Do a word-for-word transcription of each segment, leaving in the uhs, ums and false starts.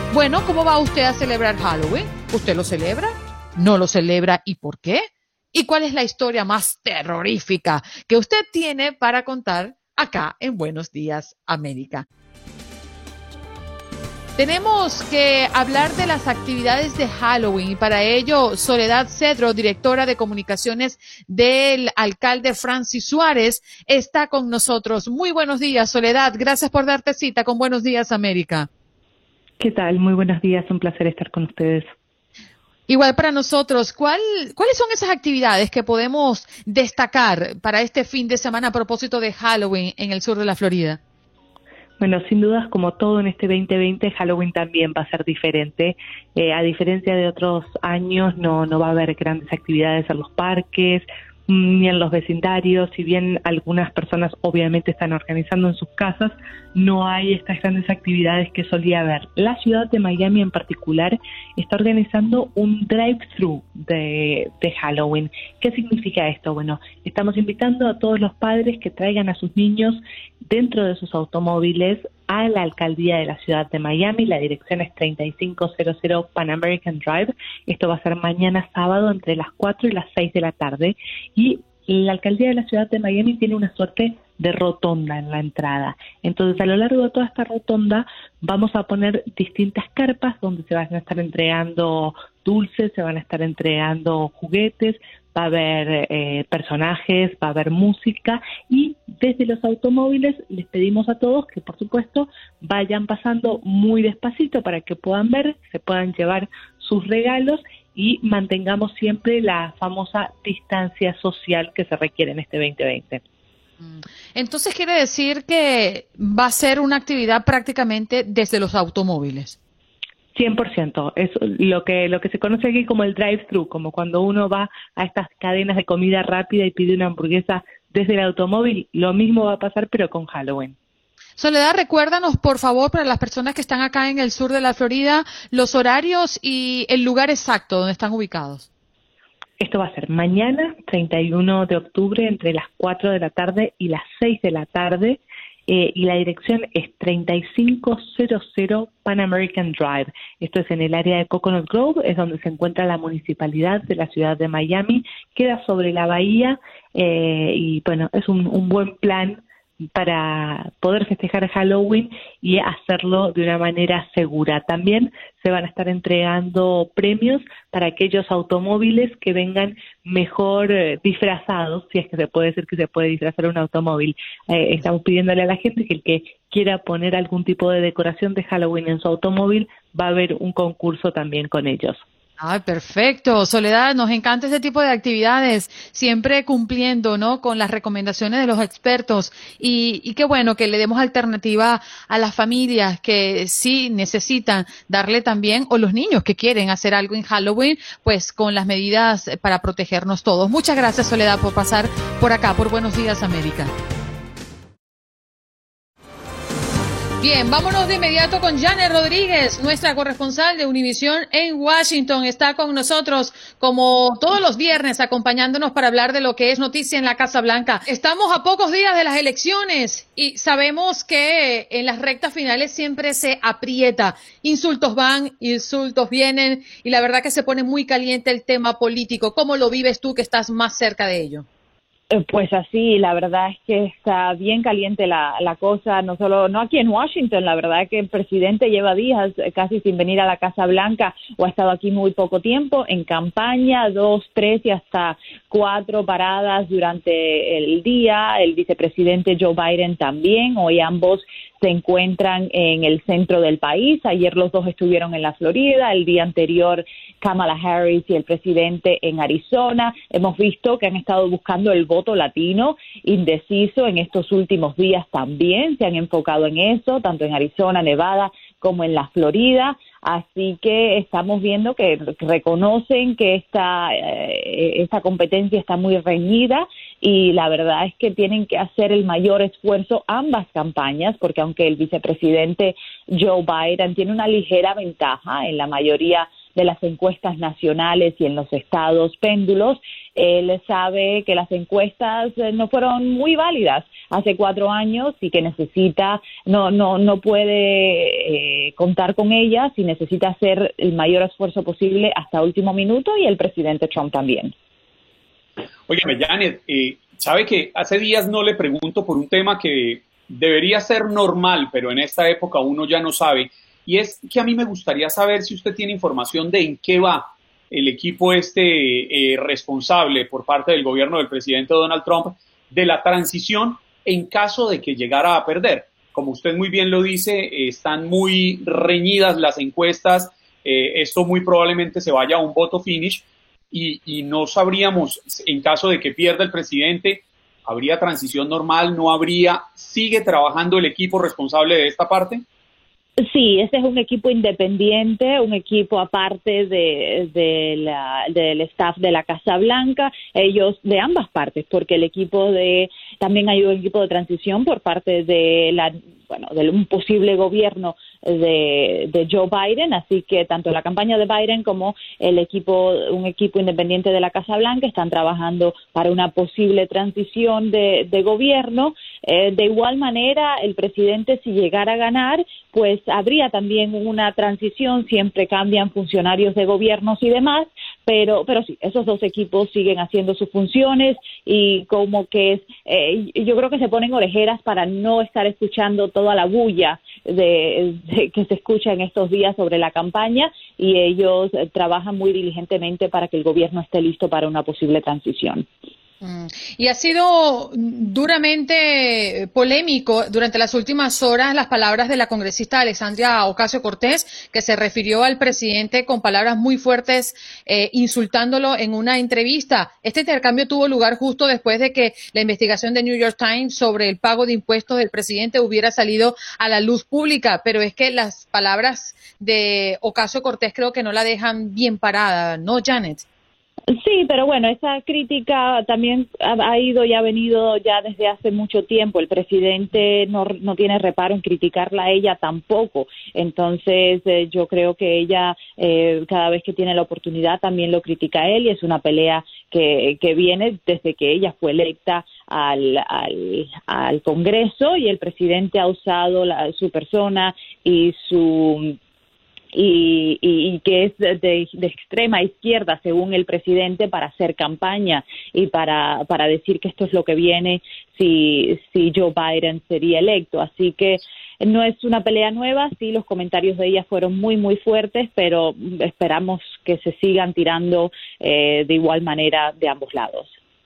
Bueno, ¿cómo va usted a celebrar Halloween? ¿Usted lo celebra? ¿No lo celebra? ¿Y por qué? ¿Y cuál es la historia más terrorífica que usted tiene para contar acá en Buenos Días, América? Tenemos que hablar de las actividades de Halloween y para ello Soledad Cedro, directora de comunicaciones del alcalde Francis Suárez, está con nosotros. Muy buenos días, Soledad. Gracias por darte cita con Buenos Días, América. ¿Qué tal? Muy buenos días. Un placer estar con ustedes. Igual para nosotros, ¿cuál, ¿cuáles son esas actividades que podemos destacar para este fin de semana a propósito de Halloween en el sur de la Florida? Bueno, sin dudas, como todo en este veinte veinte, Halloween también va a ser diferente. Eh, a diferencia de otros años, no, no va a haber grandes actividades en los parques ni en los vecindarios. Si bien algunas personas obviamente están organizando en sus casas, no hay estas grandes actividades que solía haber. La ciudad de Miami en particular está organizando un drive-thru de, de Halloween. ¿Qué significa esto? Bueno, estamos invitando a todos los padres que traigan a sus niños dentro de sus automóviles a la alcaldía de la ciudad de Miami. La dirección es treinta y cinco cero Pan American Drive. Esto va a ser mañana sábado entre las cuatro y las seis de la tarde. Y la alcaldía de la ciudad de Miami tiene una suerte de rotonda en la entrada. Entonces, a lo largo de toda esta rotonda vamos a poner distintas carpas donde se van a estar entregando dulces, se van a estar entregando juguetes, va a haber eh, personajes, va a haber música y desde los automóviles les pedimos a todos que por supuesto vayan pasando muy despacito para que puedan ver, se puedan llevar sus regalos y mantengamos siempre la famosa distancia social que se requiere en este veinte veinte. Entonces quiere decir que va a ser una actividad prácticamente desde los automóviles. cien por ciento, es lo que lo que se conoce aquí como el drive-thru, como cuando uno va a estas cadenas de comida rápida y pide una hamburguesa desde el automóvil, lo mismo va a pasar pero con Halloween. Soledad, recuérdanos por favor para las personas que están acá en el sur de la Florida los horarios y el lugar exacto donde están ubicados. Esto va a ser mañana, treinta y uno de octubre, entre las cuatro de la tarde y las seis de la tarde. Eh, y la dirección es treinta y cinco cero Pan American Drive. Esto es en el área de Coconut Grove, es donde se encuentra la municipalidad de la ciudad de Miami. Queda sobre la bahía eh, y bueno, es un, un buen plan para poder festejar Halloween y hacerlo de una manera segura. También se van a estar entregando premios para aquellos automóviles que vengan mejor eh, disfrazados, si es que se puede decir que se puede disfrazar un automóvil. Eh, estamos pidiéndole a la gente que el que quiera poner algún tipo de decoración de Halloween en su automóvil, va a haber un concurso también con ellos. Ay, perfecto. Soledad, nos encanta este tipo de actividades, siempre cumpliendo, ¿no?, con las recomendaciones de los expertos. Y, y qué bueno que le demos alternativa a las familias que sí necesitan darle también, o los niños que quieren hacer algo en Halloween, pues con las medidas para protegernos todos. Muchas gracias, Soledad, por pasar por acá, por Buenos Días, América. Bien, vámonos de inmediato con Janet Rodríguez, nuestra corresponsal de Univisión en Washington. Está con nosotros como todos los viernes acompañándonos para hablar de lo que es noticia en la Casa Blanca. Estamos a pocos días de las elecciones y sabemos que en las rectas finales siempre se aprieta. Insultos van, insultos vienen y la verdad que se pone muy caliente el tema político. ¿Cómo lo vives tú que estás más cerca de ello? Pues así, la verdad es que está bien caliente la, la cosa, no solo, no aquí en Washington, la verdad es que el presidente lleva días casi sin venir a la Casa Blanca o ha estado aquí muy poco tiempo, en campaña, dos, tres y hasta cuatro paradas durante el día, el vicepresidente Joe Biden también, hoy ambos se encuentran en el centro del país. Ayer los dos estuvieron en la Florida, el día anterior Kamala Harris y el presidente en Arizona. Hemos visto que han estado buscando el voto latino indeciso en estos últimos días también. Se han enfocado en eso, tanto en Arizona, Nevada, como en la Florida. Así que estamos viendo que reconocen que esta, eh, esta competencia está muy reñida y la verdad es que tienen que hacer el mayor esfuerzo ambas campañas, porque aunque el vicepresidente Joe Biden tiene una ligera ventaja en la mayoría de las encuestas nacionales y en los estados péndulos. Él sabe que las encuestas no fueron muy válidas hace cuatro años y que necesita, no, no, no puede eh, contar con ellas y necesita hacer el mayor esfuerzo posible hasta último minuto, y el presidente Trump también. Óigame, Janet, eh, sabe que hace días no le pregunto por un tema que debería ser normal, pero en esta época uno ya no sabe, y es que a mí me gustaría saber si usted tiene información de en qué va el equipo este eh, responsable por parte del gobierno del presidente Donald Trump de la transición en caso de que llegara a perder. Como usted muy bien lo dice, eh, están muy reñidas las encuestas, eh, esto muy probablemente se vaya a un voto finish, y, y no sabríamos, en caso de que pierda el presidente, ¿habría transición normal? ¿No habría? ¿Sigue trabajando el equipo responsable de esta parte? Sí, este es un equipo independiente, un equipo aparte de, de la, del staff de la Casa Blanca, ellos de ambas partes, porque el equipo de, también hay un equipo de transición por parte de la, bueno, de un posible gobierno de, de Joe Biden, así que tanto la campaña de Biden como el equipo, un equipo independiente de la Casa Blanca están trabajando para una posible transición de, de gobierno. Eh, de igual manera, el presidente, si llegara a ganar, pues habría también una transición, siempre cambian funcionarios de gobiernos y demás, pero pero sí, esos dos equipos siguen haciendo sus funciones, y como que eh, yo creo que se ponen orejeras para no estar escuchando toda la bulla de, de que se escucha en estos días sobre la campaña, y ellos eh, trabajan muy diligentemente para que el gobierno esté listo para una posible transición. Mm. Y ha sido duramente polémico durante las últimas horas las palabras de la congresista Alexandria Ocasio-Cortez, que se refirió al presidente con palabras muy fuertes, eh, insultándolo en una entrevista. Este intercambio tuvo lugar justo después de que la investigación de New York Times sobre el pago de impuestos del presidente hubiera salido a la luz pública, pero es que las palabras de Ocasio-Cortez creo que no la dejan bien parada, ¿no, Janet? Sí, pero bueno, esa crítica también ha, ha ido y ha venido ya desde hace mucho tiempo. El presidente no, no tiene reparo en criticarla a ella tampoco. Entonces, eh, yo creo que ella, eh, cada vez que tiene la oportunidad, también lo critica a él, y es una pelea que, que viene desde que ella fue electa al, al, al Congreso, y el presidente ha usado la, su persona y su... Y, y, y que es de, de, de extrema izquierda, según el presidente, para hacer campaña y para, para decir que esto es lo que viene si, si Joe Biden sería electo. Así que no es una pelea nueva, sí, los comentarios de ella fueron muy, muy fuertes, pero esperamos que se sigan tirando eh, de igual manera de ambos lados.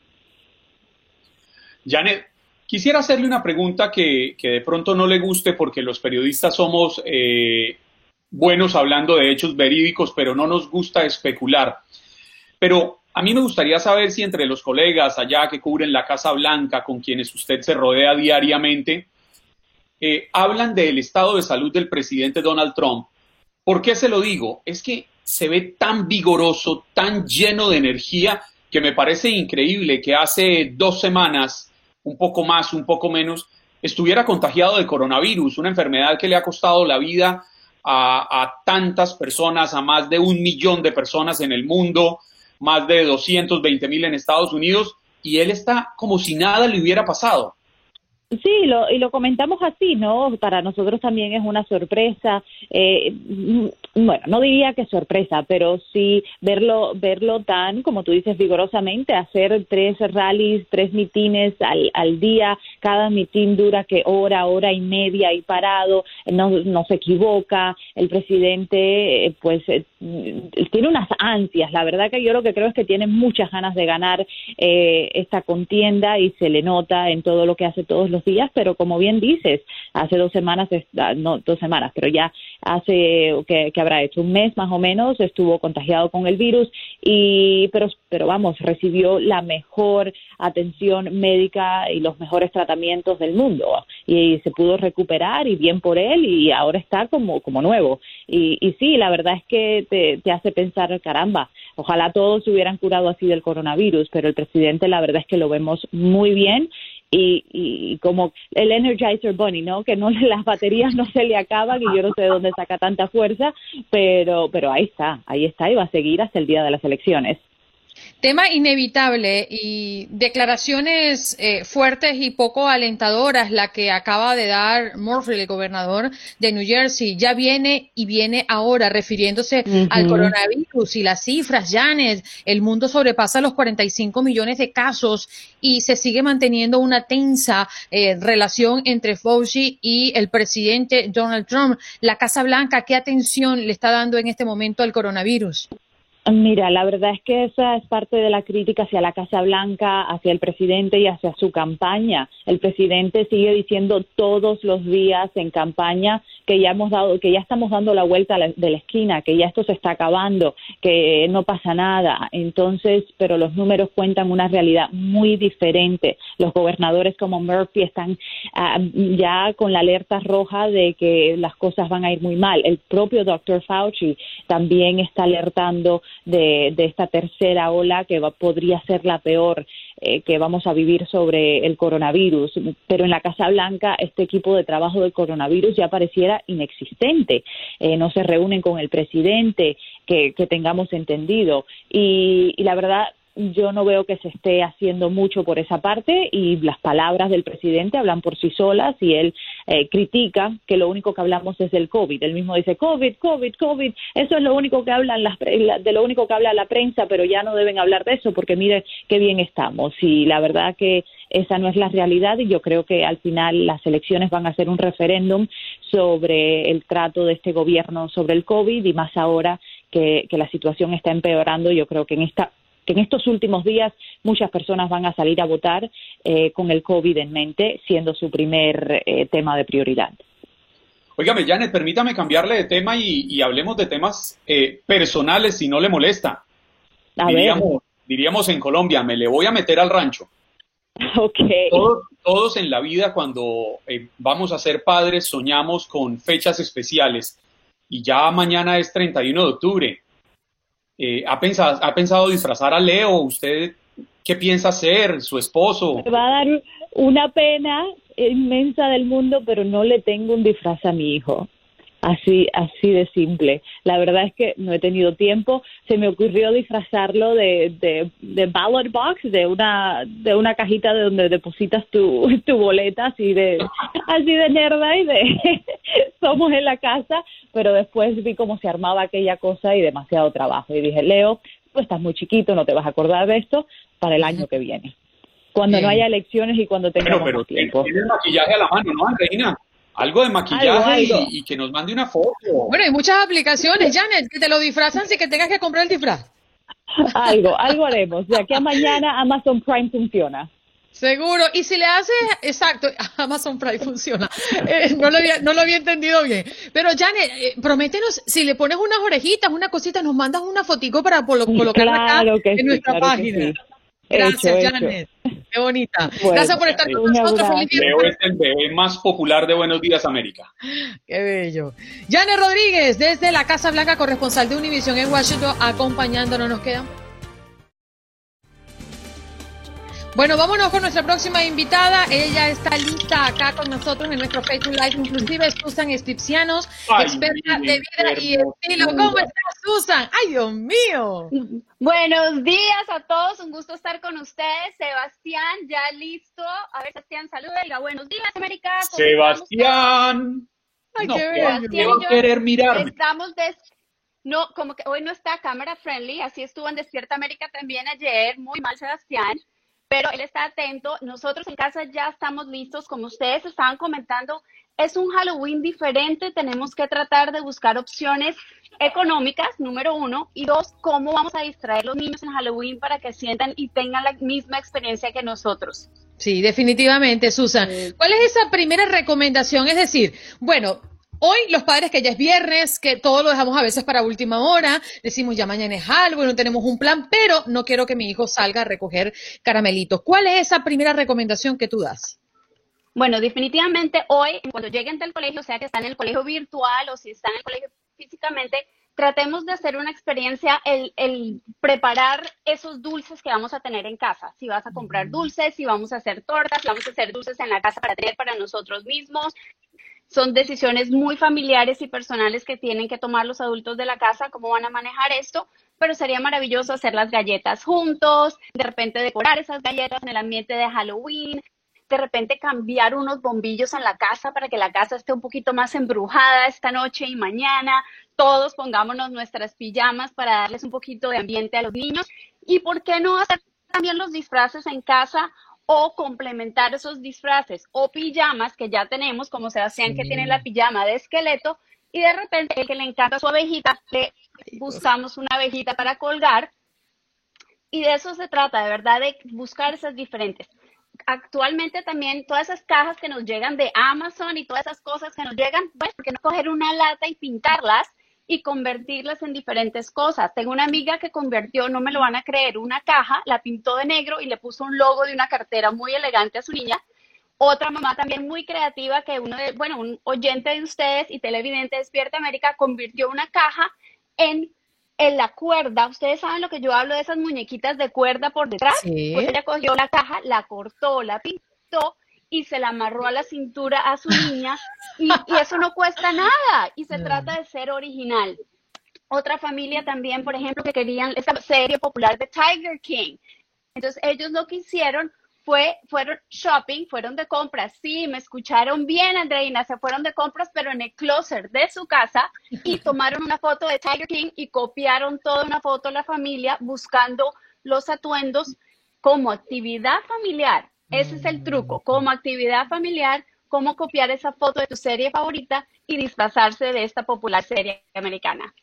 Janet, quisiera hacerle una pregunta que, que de pronto no le guste, porque los periodistas somos... Eh, buenos hablando de hechos verídicos, pero no nos gusta especular. Pero a mí me gustaría saber si entre los colegas allá que cubren la Casa Blanca, con quienes usted se rodea diariamente, eh, hablan del estado de salud del presidente Donald Trump. ¿Por qué se lo digo? Es que se ve tan vigoroso, tan lleno de energía, que me parece increíble que hace dos semanas, un poco más, un poco menos, estuviera contagiado de coronavirus, una enfermedad que le ha costado la vida A, a tantas personas, a más de un millón de personas en el mundo, más de doscientos veinte mil en Estados Unidos, y él está como si nada le hubiera pasado. Sí, lo, y lo comentamos así, ¿no? Para nosotros también es una sorpresa. Eh, bueno, no diría que sorpresa, pero sí verlo verlo tan, como tú dices, vigorosamente, hacer tres rallies, tres mitines al, al día. Cada mitin dura que hora, hora y media y parado, no, no se equivoca. El presidente, eh, pues, eh, tiene unas ansias. La verdad que yo lo que creo es que tiene muchas ganas de ganar eh, esta contienda, y se le nota en todo lo que hace todos los días, pero como bien dices, hace dos semanas, no dos semanas, pero ya hace, que, que habrá hecho un mes más o menos, estuvo contagiado con el virus, y pero, pero vamos, recibió la mejor atención médica y los mejores tratamientos del mundo, y, y se pudo recuperar, y bien por él, y ahora está como, como nuevo. Y, y sí, la verdad es que te, te hace pensar, caramba, ojalá todos se hubieran curado así del coronavirus, pero el presidente, la verdad es que lo vemos muy bien. y, y como el Energizer Bunny, ¿no? Que no las baterías no se le acaban y yo no sé de dónde saca tanta fuerza, pero, pero ahí está, ahí está y va a seguir hasta el día de las elecciones. Tema inevitable y declaraciones eh, fuertes y poco alentadoras la que acaba de dar Murphy, el gobernador de New Jersey. Ya viene y viene ahora, refiriéndose uh-huh. al coronavirus y las cifras, Janet. El mundo sobrepasa los cuarenta y cinco millones de casos y se sigue manteniendo una tensa eh, relación entre Fauci y el presidente Donald Trump. La Casa Blanca, ¿qué atención le está dando en este momento al coronavirus? Mira, la verdad es que esa es parte de la crítica hacia la Casa Blanca, hacia el presidente y hacia su campaña. El presidente sigue diciendo todos los días en campaña que ya hemos dado, que ya estamos dando la vuelta de la esquina, que ya esto se está acabando, que no pasa nada. Entonces, pero los números cuentan una realidad muy diferente. Los gobernadores como Murphy están uh, ya con la alerta roja de que las cosas van a ir muy mal. El propio doctor Fauci también está alertando De, de esta tercera ola que va, podría ser la peor eh, que vamos a vivir sobre el coronavirus, pero en la Casa Blanca este equipo de trabajo del coronavirus ya pareciera inexistente, eh, no se reúnen con el presidente, que, que tengamos entendido, y, y la verdad yo no veo que se esté haciendo mucho por esa parte y las palabras del presidente hablan por sí solas y él eh, critica que lo único que hablamos es del COVID. Él mismo dice COVID, COVID, COVID, eso es lo único que hablan las, de lo único que habla la prensa, pero ya no deben hablar de eso porque miren qué bien estamos. Y la verdad que esa no es la realidad y yo creo que al final las elecciones van a ser un referéndum sobre el trato de este gobierno sobre el COVID y más ahora que, que la situación está empeorando. Yo creo que en esta que en estos últimos días muchas personas van a salir a votar eh, con el COVID en mente, siendo su primer eh, tema de prioridad. Óigame, Janet, permítame cambiarle de tema y, y hablemos de temas eh, personales, si no le molesta. A diríamos, ver. diríamos en Colombia, me le voy a meter al rancho. Okay. Todos, todos en la vida, cuando eh, vamos a ser padres, soñamos con fechas especiales. Y ya mañana es treinta y uno de octubre. Eh, ¿ha, pensado, ¿Ha pensado disfrazar a Leo? ¿Usted qué piensa hacer? ¿Su esposo? Me va a dar una pena inmensa del mundo, pero no le tengo un disfraz a mi hijo. Así, así de simple. La verdad es que no he tenido tiempo. Se me ocurrió disfrazarlo de, de, de ballot box, de una, de una cajita de donde depositas tu, tu boleta, así de, así de nerda y de somos en la casa. Pero después vi cómo se armaba aquella cosa y demasiado trabajo. Y dije, Leo, tú estás muy chiquito, no te vas a acordar de esto para el año que viene. Cuando Bien. no haya elecciones y cuando tengamos pero, pero, más tiempo. Tiene el maquillaje a la mano, ¿no, Andreina? Algo de maquillaje algo, algo. Y, y que nos mande una foto. Bueno, hay muchas aplicaciones, Janet, que te lo disfrazan sin que tengas que comprar el disfraz. Algo, algo haremos. De aquí a mañana Amazon Prime funciona. Seguro. Y si le haces, exacto, Amazon Prime funciona. Eh, no, lo había, no lo había entendido bien. Pero Janet, eh, prométenos, si le pones unas orejitas, una cosita, nos mandas una fotico para colo colocarla claro acá en sí, nuestra claro página. Sí. Gracias, hecho, Janet. hecho. Qué bonita. Bueno, Gracias por estar con nosotros. Feliz Leo es el bebé más popular de Buenos Días, América. Qué bello. Janet Rodríguez, desde la Casa Blanca, corresponsal de Univision en Washington, acompañándonos. Nos quedan. Bueno, vámonos con nuestra próxima invitada. Ella está lista acá con nosotros en nuestro Facebook Live, inclusive Susan Estipcianos, Ay, experta de vida y estilo. ¿Cómo estás, Susan? ¡Ay, Dios mío! Buenos días a todos, un gusto estar con ustedes. Sebastián, ya listo. A ver, Sebastián, saluda, diga buenos días, América. Sebastián. Ay, no, qué bello. ¿qué va a querer mirarme? Estamos des... No, como que hoy no está cámara friendly, así estuvo en Despierta América también ayer. Muy mal, Sebastián. Pero él está atento. Nosotros en casa ya estamos listos. Como ustedes estaban comentando, es un Halloween diferente. Tenemos que tratar de buscar opciones económicas, número uno. Y dos, cómo vamos a distraer a los niños en Halloween para que sientan y tengan la misma experiencia que nosotros. Sí, definitivamente, Susan. ¿Cuál es esa primera recomendación? Es decir, bueno, hoy los padres que ya es viernes, que todo lo dejamos a veces para última hora, decimos ya mañana es algo y no tenemos un plan, pero no quiero que mi hijo salga a recoger caramelitos. ¿Cuál es esa primera recomendación que tú das? Bueno, definitivamente hoy, cuando lleguen del colegio, sea que están en el colegio virtual o si están en el colegio físicamente, tratemos de hacer una experiencia, el, el preparar esos dulces que vamos a tener en casa. Si vas a comprar dulces, si vamos a hacer tortas, si vamos a hacer dulces en la casa para tener para nosotros mismos. Son decisiones muy familiares y personales que tienen que tomar los adultos de la casa, cómo van a manejar esto, pero sería maravilloso hacer las galletas juntos, de repente decorar esas galletas en el ambiente de Halloween, de repente cambiar unos bombillos en la casa para que la casa esté un poquito más embrujada esta noche y mañana. Todos pongámonos nuestras pijamas para darles un poquito de ambiente a los niños. ¿Y por qué no hacer también los disfraces en casa o complementar esos disfraces o pijamas que ya tenemos, como Sebastián sí. que tiene la pijama de esqueleto, y de repente el que le encanta su abejita, le buscamos una abejita para colgar, y de eso se trata, de verdad, de buscar esas diferentes. Actualmente también todas esas cajas que nos llegan de Amazon y todas esas cosas que nos llegan, pues, ¿por qué no coger una lata y pintarlas y convertirlas en diferentes cosas? Tengo una amiga que convirtió, no me lo van a creer, una caja, la pintó de negro y le puso un logo de una cartera muy elegante a su niña. Otra mamá también muy creativa, que uno de, bueno, un oyente de ustedes y televidente de Despierta América, convirtió una caja en, en la cuerda. Ustedes saben lo que yo hablo de esas muñequitas de cuerda por detrás. Sí. Pues ella cogió la caja, la cortó, la pintó y se la amarró a la cintura a su niña, y, y eso no cuesta nada, y se trata de ser original. Otra familia también, por ejemplo, que querían esta serie popular de Tiger King. Entonces ellos lo que hicieron fue, fueron shopping, fueron de compras. Sí, me escucharon bien, Andreina, se fueron de compras, pero en el closet de su casa, y tomaron una foto de Tiger King y copiaron toda una foto de la familia buscando los atuendos como actividad familiar. Ese es el truco, como actividad familiar, cómo copiar esa foto de tu serie favorita y disfrazarse de esta popular serie americana.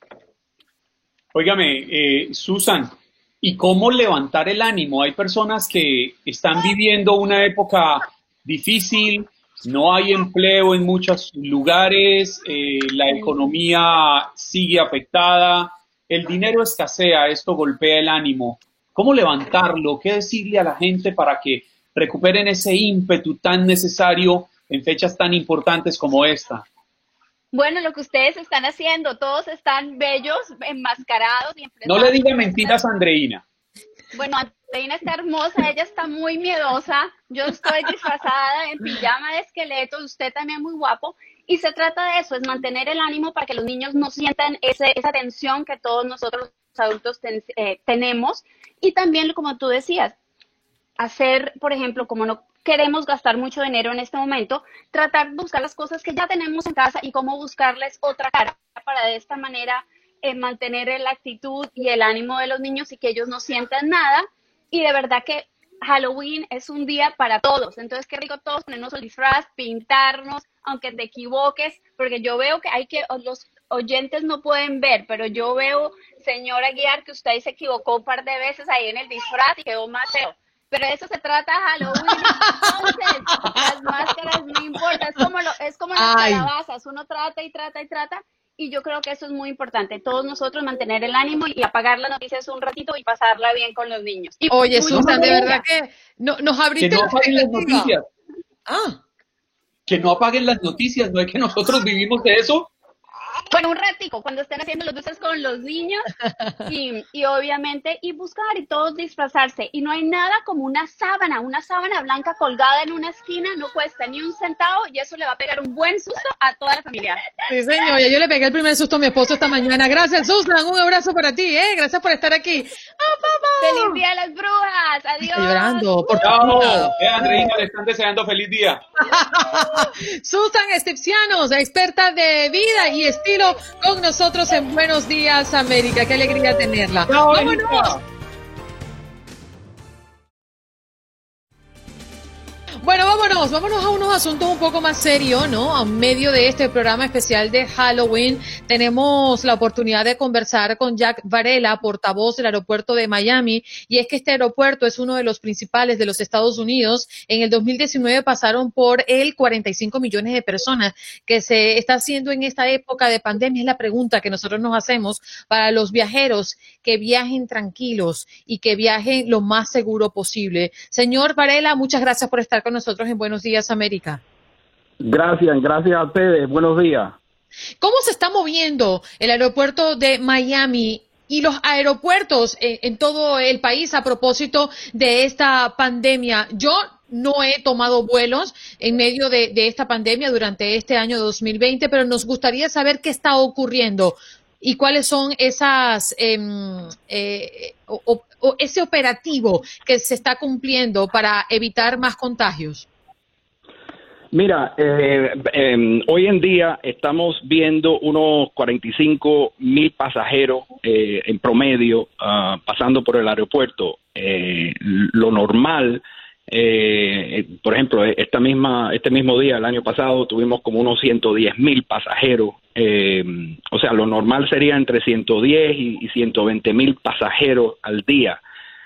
Óigame, eh, Susan, ¿y cómo levantar el ánimo? Hay personas que están viviendo una época difícil, no hay empleo en muchos lugares, eh, la economía sigue afectada, el dinero escasea, esto golpea el ánimo. ¿Cómo levantarlo? ¿Qué decirle a la gente para que recuperen ese ímpetu tan necesario en fechas tan importantes como esta? Bueno, lo que ustedes están haciendo, todos están bellos, enmascarados. Y no le diga mentiras a Andreina. Bueno, Andreina está hermosa, ella está muy miedosa, yo estoy disfrazada en pijama de esqueleto, usted también muy guapo, y se trata de eso, es mantener el ánimo para que los niños no sientan ese, esa tensión que todos nosotros los adultos ten, eh, tenemos, y también, como tú decías, hacer, por ejemplo, como no queremos gastar mucho dinero en este momento, tratar de buscar las cosas que ya tenemos en casa y cómo buscarles otra cara para de esta manera eh, mantener la actitud y el ánimo de los niños y que ellos no sientan nada. Y de verdad que Halloween es un día para todos, entonces qué rico todos ponernos el disfraz, pintarnos, aunque te equivoques, porque yo veo que hay que, los oyentes no pueden ver, pero yo veo, señora Guiar, que usted se equivocó un par de veces ahí en el disfraz y quedó más feo. Pero de eso se trata Halloween, entonces las máscaras no importa, es como, lo, es como las Ay. calabazas, uno trata y trata y trata, y yo creo que eso es muy importante, todos nosotros mantener el ánimo y apagar las noticias un ratito y pasarla bien con los niños. Y Oye, Susan, de verdad que no, nos abriste que no apaguen las noticias. Ah. Que no apaguen las noticias, no es que nosotros vivimos de eso. Bueno, un ratico, cuando estén haciendo los dulces con los niños y, y obviamente, y buscar y todos disfrazarse. Y no hay nada como una sábana, una sábana blanca colgada en una esquina, no cuesta ni un centavo y eso le va a pegar un buen susto a toda la familia. Sí, señor, yo le pegué el primer susto a mi esposo esta mañana. Gracias, Susan, un abrazo para ti, ¿eh? Gracias por estar aquí. ¡Oh, papá! ¡Feliz Día de las Brujas! ¡Adiós! Estoy llorando. Por ¡Chao! Eh, Andreina, le están deseando feliz día. Susan Estepcianos, experta de vida y estilo, con nosotros en Buenos Días América. Qué alegría tenerla. No, ¡vámonos! Bueno, vámonos, vámonos a unos asuntos un poco más serios, ¿no? A medio de este programa especial de Halloween, tenemos la oportunidad de conversar con Jack Varela, portavoz del aeropuerto de Miami, y es que este aeropuerto es uno de los principales de los Estados Unidos. En el dos mil diecinueve pasaron por él cuarenta y cinco millones de personas. Que se está haciendo en esta época de pandemia es la pregunta que nosotros nos hacemos para los viajeros, que viajen tranquilos y que viajen lo más seguro posible. Señor Varela, muchas gracias por estar con nosotros en Buenos Días América. Gracias, gracias a ustedes. Buenos días. ¿Cómo se está moviendo el aeropuerto de Miami y los aeropuertos en, en todo el país a propósito de esta pandemia? Yo no he tomado vuelos en medio de, de esta pandemia durante este año dos mil veinte, pero nos gustaría saber qué está ocurriendo y cuáles son esas eh, eh, o, o, o ese operativo que se está cumpliendo para evitar más contagios. Mira, eh, eh, hoy en día estamos viendo unos cuarenta y cinco mil pasajeros eh, en promedio uh, pasando por el aeropuerto. Eh, lo normal, eh, por ejemplo, esta misma, este mismo día, el año pasado, tuvimos como unos ciento diez mil pasajeros. Eh, o sea, lo normal sería entre ciento diez y, y ciento veinte mil pasajeros al día.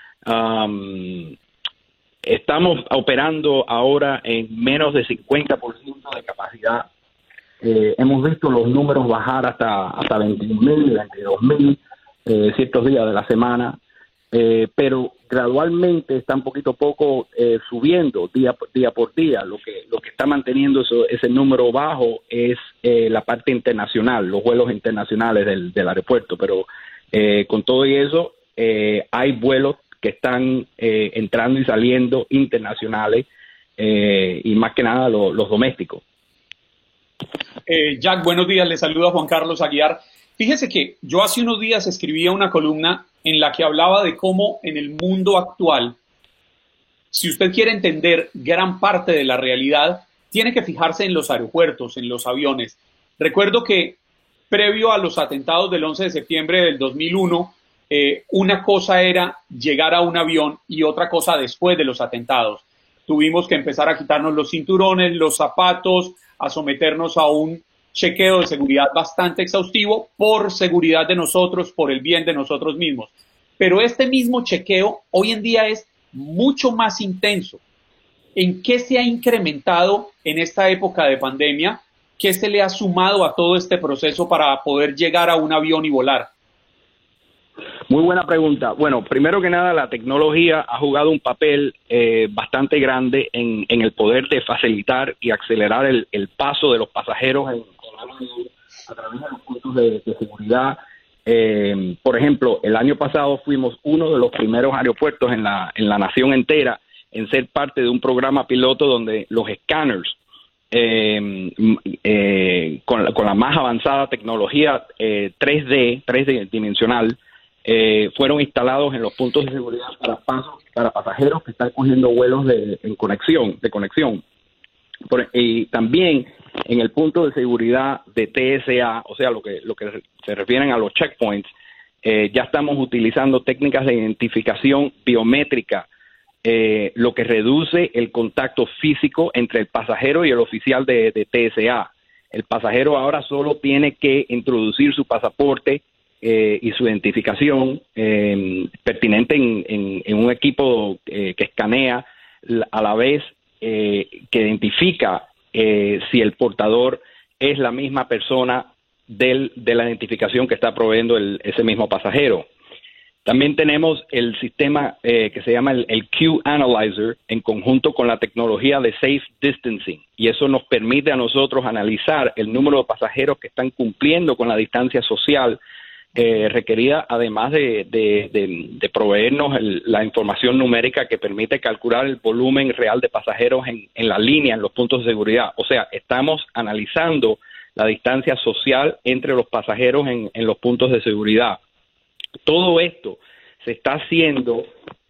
Um, Estamos operando ahora en menos de cincuenta por ciento de capacidad. Eh, hemos visto los números bajar hasta, hasta veintiún mil, veintidós mil eh, ciertos días de la semana, eh, pero gradualmente están poquito a poco eh, subiendo día, día por día. Lo que, lo que está manteniendo eso, ese número bajo es eh, la parte internacional, los vuelos internacionales del, del aeropuerto, pero eh, con todo y eso eh, hay vuelos que están eh, entrando y saliendo internacionales eh, y más que nada lo, los domésticos. Eh, Jack, buenos días, le saluda Juan Carlos Aguiar. Fíjese que yo hace unos días escribía una columna en la que hablaba de cómo en el mundo actual, si usted quiere entender gran parte de la realidad, tiene que fijarse en los aeropuertos, en los aviones. Recuerdo que previo a los atentados del once de septiembre del dos mil uno, Eh, una cosa era llegar a un avión y otra cosa después de los atentados. Tuvimos que empezar a quitarnos los cinturones, los zapatos, a someternos a un chequeo de seguridad bastante exhaustivo por seguridad de nosotros, por el bien de nosotros mismos. Pero este mismo chequeo hoy en día es mucho más intenso. ¿En qué se ha incrementado en esta época de pandemia? ¿Qué se le ha sumado a todo este proceso para poder llegar a un avión y volar? Muy buena pregunta. Bueno, primero que nada, la tecnología ha jugado un papel eh, bastante grande en, en el poder de facilitar y acelerar el, el paso de los pasajeros en, en, a través de los puntos de, de seguridad. Eh, por ejemplo, el año pasado fuimos uno de los primeros aeropuertos en la, en la nación entera en ser parte de un programa piloto donde los escáneres Eh, eh, con, la, con la más avanzada tecnología eh, tres D, tres D dimensional, eh, fueron instalados en los puntos de seguridad para pasos, para pasajeros que están cogiendo vuelos de, en conexión, de conexión. Por, y también en el punto de seguridad de T S A, o sea, lo que, lo que se refieren a los checkpoints, eh, ya estamos utilizando técnicas de identificación biométrica, Eh, lo que reduce el contacto físico entre el pasajero y el oficial de, de T S A. El pasajero ahora solo tiene que introducir su pasaporte eh, y su identificación eh, pertinente en, en, en un equipo eh, que escanea a la vez eh, que identifica eh, si el portador es la misma persona del, de la identificación que está proveyendo el, ese mismo pasajero. También tenemos el sistema eh, que se llama el, el Q Analyzer en conjunto con la tecnología de Safe Distancing, y eso nos permite a nosotros analizar el número de pasajeros que están cumpliendo con la distancia social eh, requerida, además de, de, de, de proveernos el, la información numérica que permite calcular el volumen real de pasajeros en, en la línea, en los puntos de seguridad. O sea, estamos analizando la distancia social entre los pasajeros en, en los puntos de seguridad. Todo esto se está haciendo,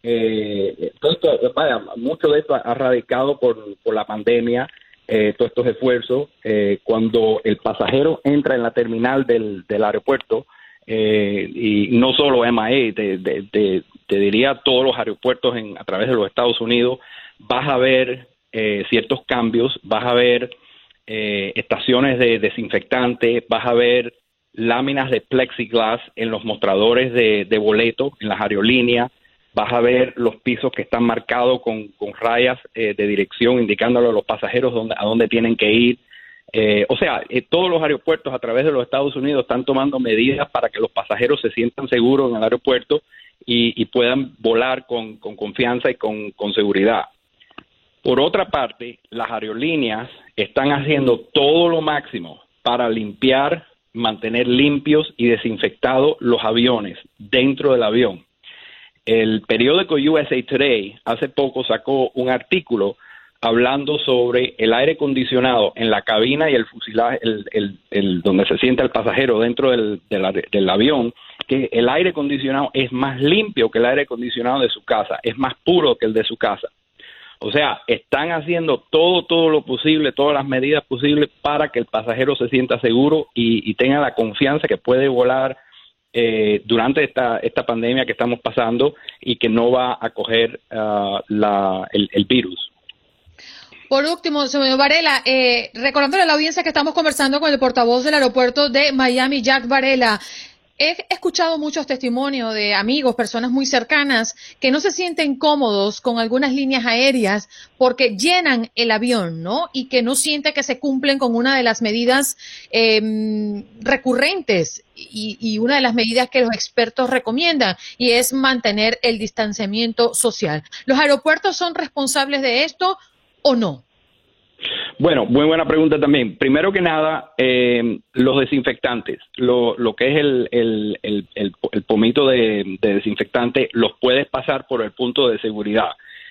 eh, todo esto, vaya, mucho de esto ha radicado por, por la pandemia, eh, todos estos esfuerzos. Eh, cuando el pasajero entra en la terminal del, del aeropuerto, eh, y no solo M I A, te, te, te, te diría todos los aeropuertos en, a través de los Estados Unidos, vas a ver eh, ciertos cambios, vas a ver eh, estaciones de desinfectante, vas a ver láminas de plexiglas en los mostradores de, de boletos, en las aerolíneas, vas a ver los pisos que están marcados con, con rayas eh, de dirección indicándole a los pasajeros dónde, a dónde tienen que ir. Eh, o sea, eh, todos los aeropuertos a través de los Estados Unidos están tomando medidas para que los pasajeros se sientan seguros en el aeropuerto y, y puedan volar con, con confianza y con, con seguridad. Por otra parte, las aerolíneas están haciendo todo lo máximo para limpiar, mantener limpios y desinfectados los aviones dentro del avión. El periódico U S A Today hace poco sacó un artículo hablando sobre el aire acondicionado en la cabina y el fuselaje, el, el, el, donde se sienta el pasajero dentro del, del, del avión, que el aire acondicionado es más limpio que el aire acondicionado de su casa, es más puro que el de su casa. O sea, están haciendo todo, todo lo posible, todas las medidas posibles para que el pasajero se sienta seguro y, y tenga la confianza que puede volar eh, durante esta, esta pandemia que estamos pasando y que no va a coger uh, la, el, el virus. Por último, señor Varela, eh, recordándole a la audiencia que estamos conversando con el portavoz del aeropuerto de Miami, Jack Varela. He escuchado muchos testimonios de amigos, personas muy cercanas, que no se sienten cómodos con algunas líneas aéreas porque llenan el avión, ¿no? Y que no sienten que se cumplen con una de las medidas eh, recurrentes y, y una de las medidas que los expertos recomiendan, y es mantener el distanciamiento social. ¿Los aeropuertos son responsables de esto o no? Bueno, muy buena pregunta también. Primero que nada, eh, los desinfectantes, lo, lo que es el, el, el, el, el pomito de, de desinfectante, los puedes pasar por el punto de seguridad.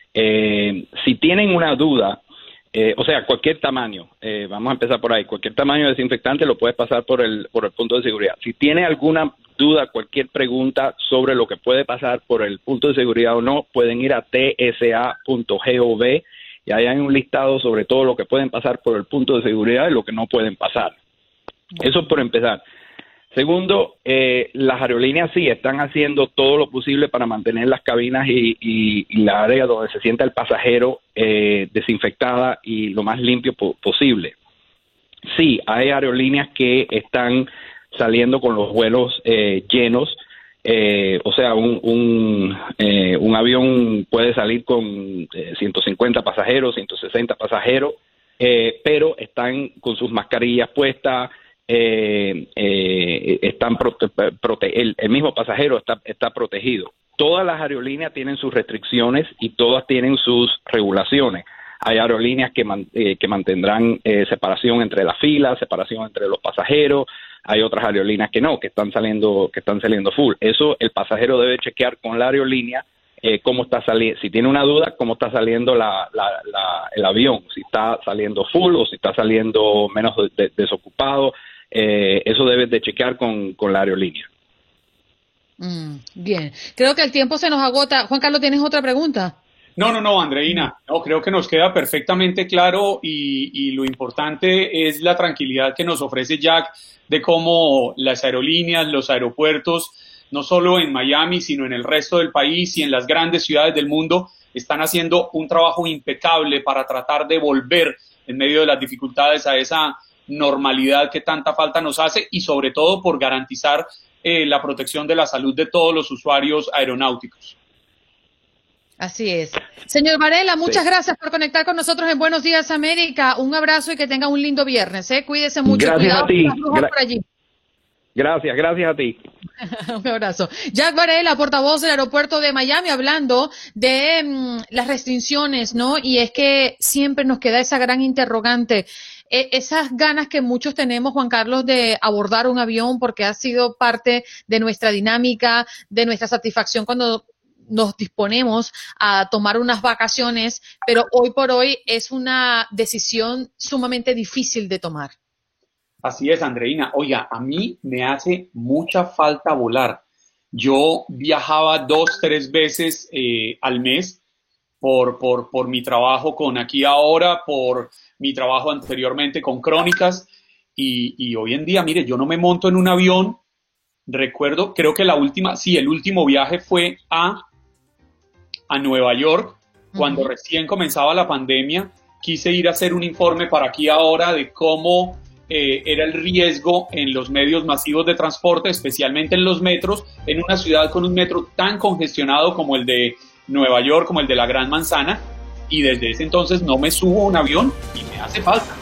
Eh, si tienen una duda, eh, o sea, cualquier tamaño, eh, vamos a empezar por ahí, cualquier tamaño de desinfectante lo puedes pasar por el, por el punto de seguridad. Si tiene alguna duda, cualquier pregunta sobre lo que puede pasar por el punto de seguridad o no, pueden ir a t s a punto gov. Y ahí hay un listado sobre todo lo que pueden pasar por el punto de seguridad y lo que no pueden pasar. Eso por empezar. Segundo, eh, las aerolíneas sí están haciendo todo lo posible para mantener las cabinas y, y, y la área donde se sienta el pasajero eh, desinfectada y lo más limpio po- posible. Sí, hay aerolíneas que están saliendo con los vuelos eh, llenos. Eh, o sea, un un, eh, un avión puede salir con eh, ciento cincuenta pasajeros, ciento sesenta pasajeros, eh, pero están con sus mascarillas puestas, eh, eh, están prote prote el, el mismo pasajero está, está protegido. Todas las aerolíneas tienen sus restricciones y todas tienen sus regulaciones. Hay aerolíneas que, man, eh, que mantendrán eh, separación entre las filas, separación entre los pasajeros. Hay otras aerolíneas que no, que están saliendo, que están saliendo full. Eso el pasajero debe chequear con la aerolínea eh, cómo está saliendo. Si tiene una duda, cómo está saliendo la, la, la, el avión, si está saliendo full o si está saliendo menos de, de, desocupado. Eh, eso debes de chequear con, con la aerolínea. Mm, bien, creo que el tiempo se nos agota. Juan Carlos, ¿tienes otra pregunta? No, no, no, Andreina, no, creo que nos queda perfectamente claro y, y lo importante es la tranquilidad que nos ofrece Jack de cómo las aerolíneas, los aeropuertos, no solo en Miami, sino en el resto del país y en las grandes ciudades del mundo, están haciendo un trabajo impecable para tratar de volver en medio de las dificultades a esa normalidad que tanta falta nos hace y sobre todo por garantizar eh, la protección de la salud de todos los usuarios aeronáuticos. Así es. Señor Varela, muchas Sí. gracias por conectar con nosotros en Buenos Días América. Un abrazo y que tenga un lindo viernes. ¿eh? Cuídese mucho. Gracias Cuidado a ti. con las brujas Gra- por allí. Gracias, gracias a ti. Un abrazo. Jack Varela, portavoz del aeropuerto de Miami, hablando de mm, las restricciones, ¿no? Y es que siempre nos queda esa gran interrogante. E- esas ganas que muchos tenemos, Juan Carlos, de abordar un avión porque ha sido parte de nuestra dinámica, de nuestra satisfacción cuando nos disponemos a tomar unas vacaciones, pero hoy por hoy es una decisión sumamente difícil de tomar. Así es, Andreina. Oiga, a mí me hace mucha falta volar. Yo viajaba dos, tres veces eh, al mes por, por, por mi trabajo con Aquí Ahora, por mi trabajo anteriormente con Crónicas y, y hoy en día, mire, yo no me monto en un avión. Recuerdo, creo que la última, sí, el último viaje fue a, a Nueva York cuando uh-huh. recién comenzaba la pandemia. Quise ir a hacer un informe para Aquí Ahora de cómo eh, era el riesgo en los medios masivos de transporte, especialmente en los metros, en una ciudad con un metro tan congestionado como el de Nueva York, como el de la Gran Manzana, y desde ese entonces no me subo a un avión y me hace falta.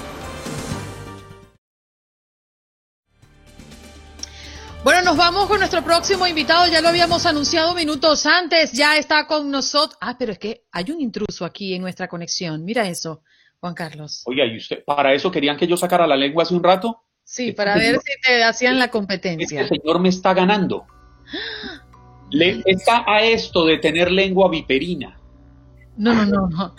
Bueno, nos vamos con nuestro próximo invitado, ya lo habíamos anunciado minutos antes, ya está con nosotros. Ah, pero es que hay un intruso aquí en nuestra conexión, mira eso, Juan Carlos. Oiga, ¿y usted, para eso querían que yo sacara la lengua hace un rato? Sí, para ver si te hacían la competencia. Este señor me está ganando. Le está a esto de tener lengua viperina. No, no, no, no.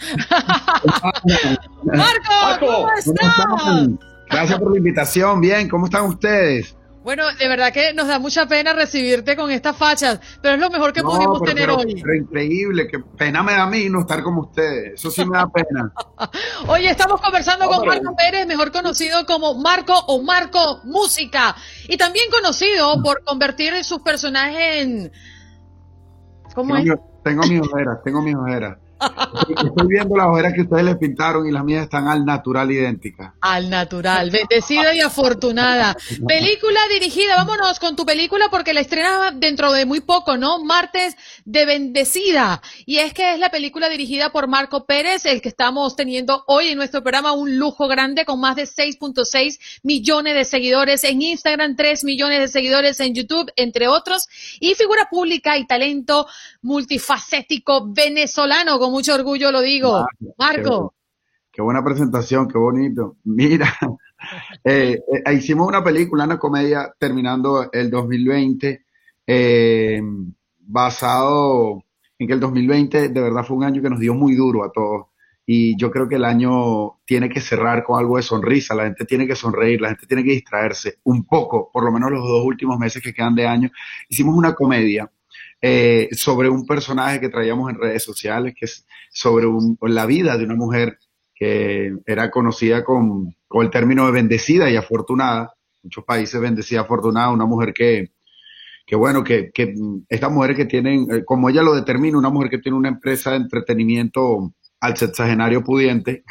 Marco, Marco, ¿cómo estás? Gracias por la invitación. Bien, ¿cómo están ustedes? Bueno, de verdad que nos da mucha pena recibirte con estas fachas, pero es lo mejor que No, pudimos pero, tener pero, hoy. Pero increíble, que pena me da a mí no estar como ustedes. Eso sí me da pena. Oye, estamos conversando No, con pero- Marco Pérez, mejor conocido como Marco o Marco Música, y también conocido por convertir sus personajes en... ¿Cómo Tengo, es? mi- tengo mis ojeras, tengo mis ojeras. Estoy, estoy viendo las ojeras que ustedes les pintaron y las mías están al natural idénticas. Al natural, bendecida y afortunada. Película dirigida, vámonos con tu película porque la estrenas dentro de muy poco, ¿no? Martes de Bendecida. Y es que es la película dirigida por Marco Pérez, el que estamos teniendo hoy en nuestro programa, un lujo grande con más de seis punto seis millones de seguidores en Instagram, tres millones de seguidores en YouTube, entre otros, y figura pública y talento multifacético venezolano, con mucho orgullo lo digo. Marco. Qué, qué buena presentación, qué bonito. Mira, eh, eh, hicimos una película, una comedia terminando el dos mil veinte, eh, basado en que el dos mil veinte de verdad fue un año que nos dio muy duro a todos. Y yo creo que el año tiene que cerrar con algo de sonrisa, la gente tiene que sonreír, la gente tiene que distraerse un poco, por lo menos los dos últimos meses que quedan de año. Hicimos una comedia eh, sobre un personaje que traíamos en redes sociales, que es sobre un, la vida de una mujer que era conocida con, con el término de bendecida y afortunada. Muchos países bendecida y afortunada, una mujer que, que bueno, que, que estas mujeres que tienen, eh, como ella lo determina, una mujer que tiene una empresa de entretenimiento al sexagenario pudiente,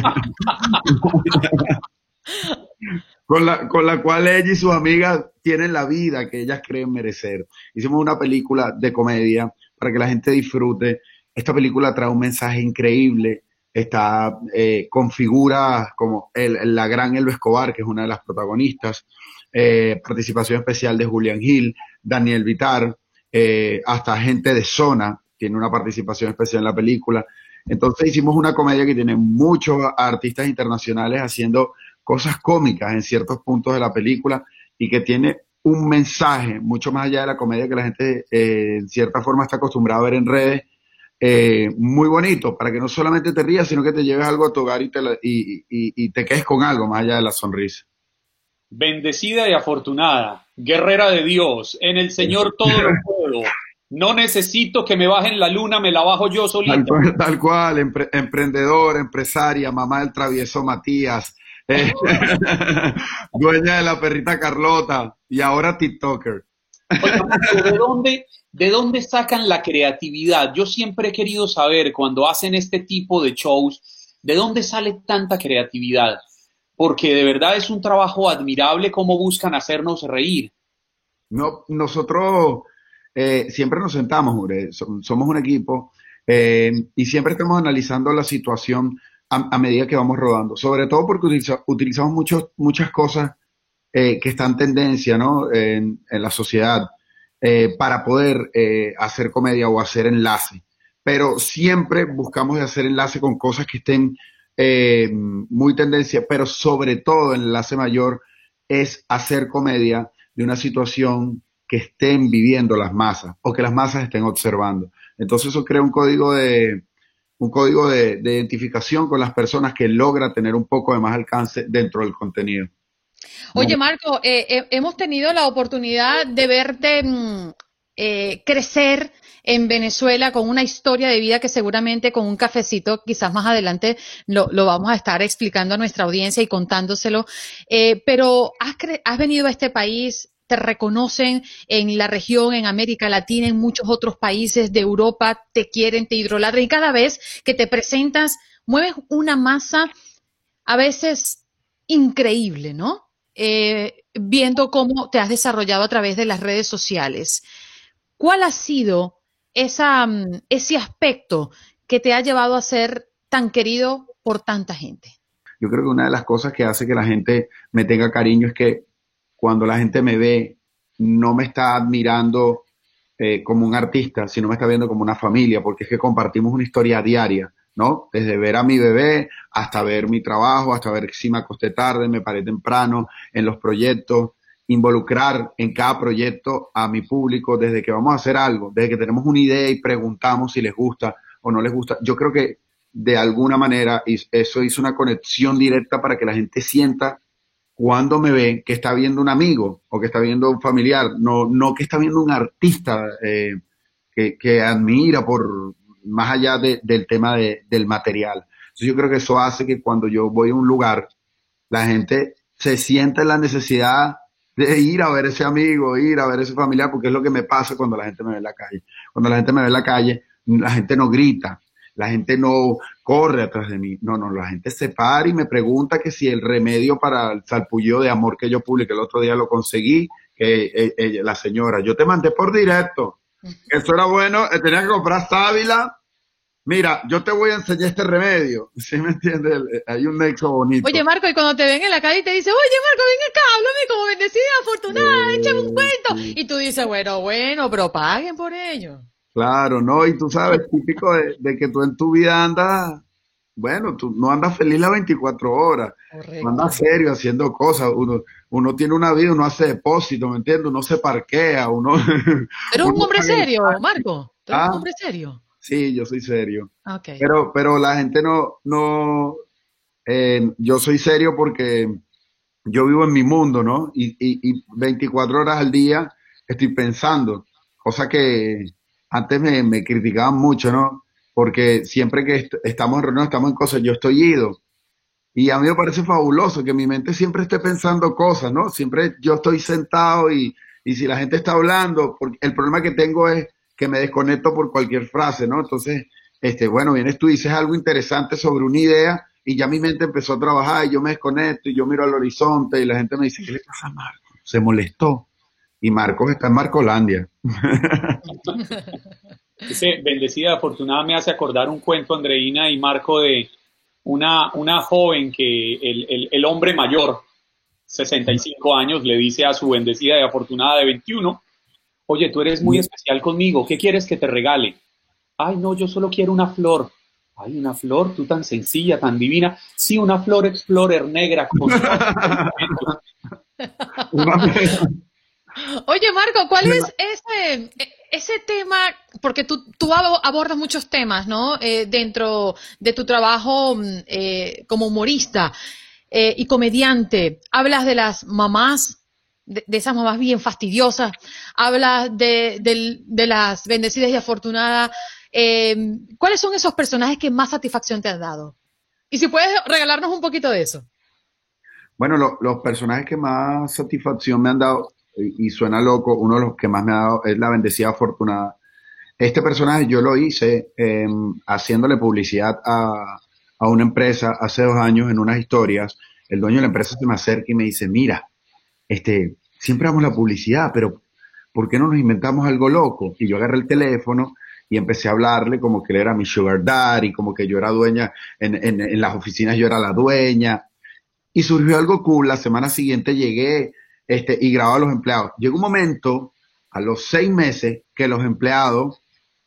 con la, con la cual ella y sus amigas tienen la vida que ellas creen merecer. Hicimos una película de comedia para que la gente disfrute. Esta película trae un mensaje increíble, está eh, con figuras como el, la gran Elba Escobar, que es una de las protagonistas, eh, participación especial de Julián Gil, Daniel Vitar, eh, hasta gente de Zona tiene una participación especial en la película. Entonces hicimos una comedia que tiene muchos artistas internacionales haciendo cosas cómicas en ciertos puntos de la película y que tiene un mensaje mucho más allá de la comedia que la gente eh, en cierta forma está acostumbrada a ver en redes, eh, muy bonito, para que no solamente te rías, sino que te lleves algo a tu hogar y te, la, y, y, y te quedes con algo más allá de la sonrisa. Bendecida y afortunada, guerrera de Dios, en el Señor todo lo puedo. No necesito que me bajen la luna, me la bajo yo solita. Tal cual, tal cual, empre, emprendedor, empresaria, mamá del travieso Matías, eh, dueña de la perrita Carlota y ahora TikToker. Oye, Marco, ¿de dónde, ¿de dónde sacan la creatividad? Yo siempre he querido saber, cuando hacen este tipo de shows, ¿de dónde sale tanta creatividad? Porque de verdad es un trabajo admirable cómo buscan hacernos reír. No, nosotros eh, siempre nos sentamos, Jure, somos un equipo eh, y siempre estamos analizando la situación a, a medida que vamos rodando, sobre todo porque utiliza, utilizamos muchos, muchas cosas eh, que están en tendencia, ¿no? en, en la sociedad eh, para poder eh, hacer comedia o hacer enlace, pero siempre buscamos de hacer enlace con cosas que estén eh, muy tendencia, pero sobre todo el enlace mayor es hacer comedia de una situación que estén viviendo las masas o que las masas estén observando. Entonces eso crea un código de un código de, de identificación con las personas que logra tener un poco de más alcance dentro del contenido. Oye, Marco, eh, eh, hemos tenido la oportunidad de verte mm, eh, crecer en Venezuela con una historia de vida que seguramente con un cafecito, quizás más adelante lo, lo vamos a estar explicando a nuestra audiencia y contándoselo. Eh, pero has, cre- has venido a este país, te reconocen en la región, en América Latina, en muchos otros países de Europa, te quieren, te idolatran y cada vez que te presentas mueves una masa a veces increíble, ¿no? Eh, viendo cómo te has desarrollado a través de las redes sociales. ¿Cuál ha sido esa, ese aspecto que te ha llevado a ser tan querido por tanta gente? Yo creo que una de las cosas que hace que la gente me tenga cariño es que cuando la gente me ve, no me está admirando eh, como un artista, sino me está viendo como una familia, porque es que compartimos una historia diaria ¿no? Desde ver a mi bebé hasta ver mi trabajo, hasta ver si me acosté tarde, me paré temprano en los proyectos, involucrar en cada proyecto a mi público desde que vamos a hacer algo, desde que tenemos una idea y preguntamos si les gusta o no les gusta. Yo creo que de alguna manera eso hizo una conexión directa para que la gente sienta cuando me ve que está viendo un amigo o que está viendo un familiar, no, no que está viendo un artista eh, que, que admira por más allá de, del tema de, del material. Entonces yo creo que eso hace que cuando yo voy a un lugar, la gente se sienta en la necesidad de ir a ver ese amigo, ir a ver ese familiar, porque es lo que me pasa cuando la gente me ve en la calle. Cuando la gente me ve en la calle, la gente no grita, la gente no corre atrás de mí. No, no, la gente se para y me pregunta que si el remedio para el salpullido de amor que yo publiqué el otro día lo conseguí, que eh, eh, la señora, yo te mandé por directo. Eso era bueno, eh, tenía que comprar sábila. Mira, yo te voy a enseñar este remedio. ¿Sí me entiendes? Hay un nexo bonito. Oye, Marco, y cuando te ven en la calle y te dicen, oye, Marco, ven acá, háblame como bendecida, afortunada, Eh, échame un cuento. sí. Y tú dices, bueno, bueno, pero paguen por ello. Claro, ¿no? Y tú sabes, típico de, de que tú en tu vida andas, bueno, tú no andas feliz las veinticuatro horas, tú Correcto. andas serio haciendo cosas, uno, uno tiene una vida, uno hace depósito, ¿me entiendes? Uno se parquea, uno... ¿Eres un uno hombre paga el serio, taxi. Marco? ¿Tú eres Ah, un hombre serio? sí, yo soy serio, Ok. pero, pero la gente no, no, eh, yo soy serio porque yo vivo en mi mundo, ¿no? Y, y, y veinticuatro horas al día estoy pensando, cosa que antes me, me criticaban mucho, ¿no? Porque siempre que est estamos en reunión, estamos en cosas, yo estoy ido. Y a mí me parece fabuloso que mi mente siempre esté pensando cosas, ¿no? Siempre yo estoy sentado y, y si la gente está hablando, porque el problema que tengo es que me desconecto por cualquier frase, ¿no? Entonces, este, bueno, vienes tú, dices algo interesante sobre una idea y ya mi mente empezó a trabajar y yo me desconecto y yo miro al horizonte y la gente me dice, ¿qué le pasa a Marco? Se molestó. Y Marcos está en Marcolandia. Ese bendecida afortunada me hace acordar un cuento, Andreina y Marco, de una, una joven que el, el, el hombre mayor, sesenta y cinco años, le dice a su bendecida y afortunada de veintiuno, oye, tú eres muy especial conmigo, ¿qué quieres que te regale? Ay, no, yo solo quiero una flor. Ay, una flor, tú tan sencilla, tan divina. Sí, una flor explorer negra con... Oye, Marco, ¿cuál es ese, ese tema? Porque tú, tú abordas muchos temas, ¿no? Eh, dentro de tu trabajo eh, como humorista eh, y comediante. Hablas de las mamás, de, de esas mamás bien fastidiosas. Hablas de, de, de las bendecidas y afortunadas. Eh, ¿Cuáles son esos personajes que más satisfacción te han dado? Y si puedes regalarnos un poquito de eso. Bueno, lo, los personajes que más satisfacción me han dado, y, y suena loco, uno de los que más me ha dado es la bendecida afortunada. Este personaje yo lo hice eh, haciéndole publicidad a, a una empresa hace dos años en unas historias. El dueño de la empresa se me acerca y me dice, mira, este, siempre damos la publicidad, pero ¿por qué no nos inventamos algo loco? Y yo agarré el teléfono y empecé a hablarle como que él era mi sugar daddy, como que yo era dueña, en, en, en las oficinas yo era la dueña. Y surgió algo cool, la semana siguiente llegué este, y grababa a los empleados. Llegó un momento, a los seis meses, que los empleados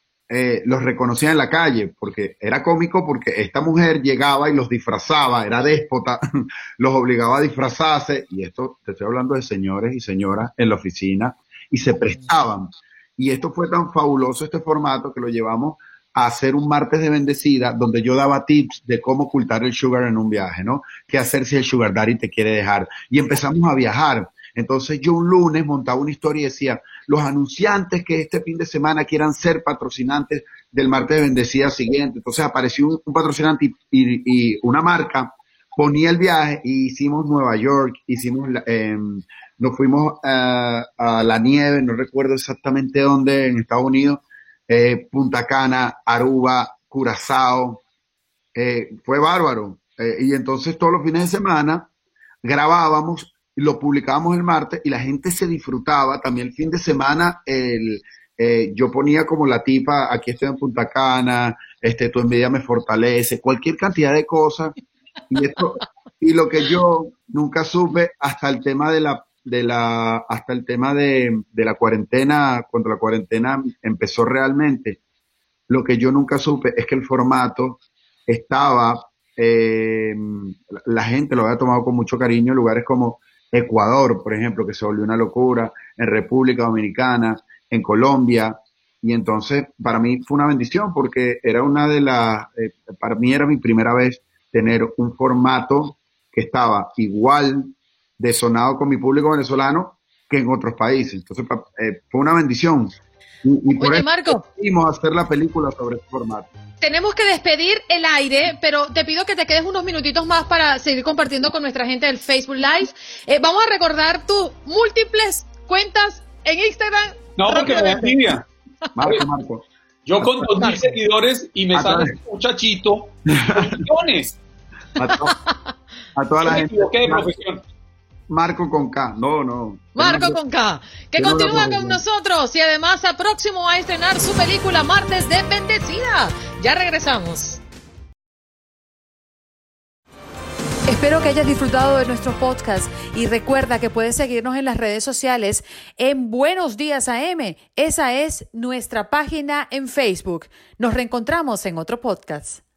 eh, los reconocían en la calle, porque era cómico, porque esta mujer llegaba y los disfrazaba, era déspota, los obligaba a disfrazarse, y esto, te estoy hablando de señores y señoras en la oficina, y se prestaban. Y esto fue tan fabuloso, este formato, que lo llevamos a hacer un martes de bendecida, donde yo daba tips de cómo ocultar el sugar en un viaje, ¿no? ¿Qué hacer si el sugar daddy te quiere dejar? Y empezamos a viajar. Entonces yo un lunes montaba una historia y decía, los anunciantes que este fin de semana quieran ser patrocinantes del martes de bendecida siguiente. Entonces apareció un, un patrocinante y, y, y una marca ponía el viaje y hicimos Nueva York, hicimos, eh, nos fuimos a, a la nieve, no recuerdo exactamente dónde, en Estados Unidos, eh, Punta Cana, Aruba, Curazao, eh, fue bárbaro. Eh, y entonces todos los fines de semana grabábamos, lo publicábamos el martes y la gente se disfrutaba. También el fin de semana el, eh, yo ponía como la tipa, aquí estoy en Punta Cana, este, tu envidia me fortalece, cualquier cantidad de cosas. Y esto, y lo que yo nunca supe hasta el tema de la, de la, hasta el tema de, de la cuarentena, cuando la cuarentena empezó realmente, lo que yo nunca supe es que el formato estaba, eh, la gente lo había tomado con mucho cariño, lugares como Ecuador, por ejemplo, que se volvió una locura, en República Dominicana, en Colombia, y entonces para mí fue una bendición porque era una de las, eh, para mí era mi primera vez tener un formato que estaba igual de sonado con mi público venezolano que en otros países. Entonces eh, fue una bendición. Y, y por Oye, eso Marco, decidimos hacer la película sobre este formato. tenemos que despedir el aire, pero te pido que te quedes unos minutitos más para seguir compartiendo con nuestra gente del Facebook Live. Eh, vamos a recordar tus múltiples cuentas en Instagram. No, porque me da envidia. Marco, Marco. Yo con dos mil seguidores y me sale un muchachito con millones. A, to a toda Yo la me gente. equivoqué de profesión. Marco con K. No, no. Marco con K, que yo no lo continúa puedo con ver. nosotros y además a próximo a estrenar su película Martes de Bendecida. Ya regresamos. Espero que hayas disfrutado de nuestro podcast y recuerda que puedes seguirnos en las redes sociales en Buenos Días A M. Esa es nuestra página en Facebook. Nos reencontramos en otro podcast.